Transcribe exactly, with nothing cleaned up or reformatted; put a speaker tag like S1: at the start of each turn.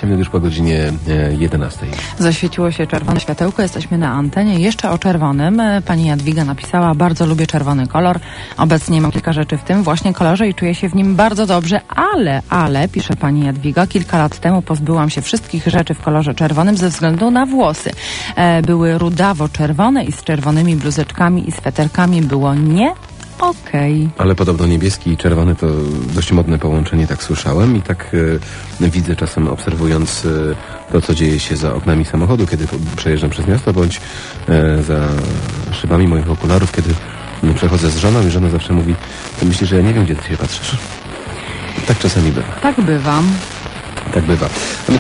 S1: dwadzieścia minut już po godzinie jedenastej.
S2: Zaświeciło się czerwone światełko, jesteśmy na antenie. Jeszcze o czerwonym. Pani Jadwiga napisała: bardzo lubię czerwony kolor. Obecnie mam kilka rzeczy w tym właśnie kolorze i czuję się w nim bardzo dobrze, ale, ale, pisze pani Jadwiga, kilka lat temu pozbyłam się wszystkich rzeczy w kolorze czerwonym ze względu na włosy. E, były rudawo-czerwone i z czerwonymi bluzeczkami i sweterkami było nie okej. Okay.
S1: Ale podobno niebieski i czerwony to dość modne połączenie, tak słyszałem i tak e, widzę czasem, obserwując e, to, co dzieje się za oknami samochodu, kiedy przejeżdżam przez miasto, bądź e, za szybami moich okularów, kiedy przechodzę z żoną i żona zawsze mówi: ty myślisz, że ja nie wiem, gdzie ty się patrzysz? Tak czasami bywa.
S2: Tak bywa.
S1: Tak bywa.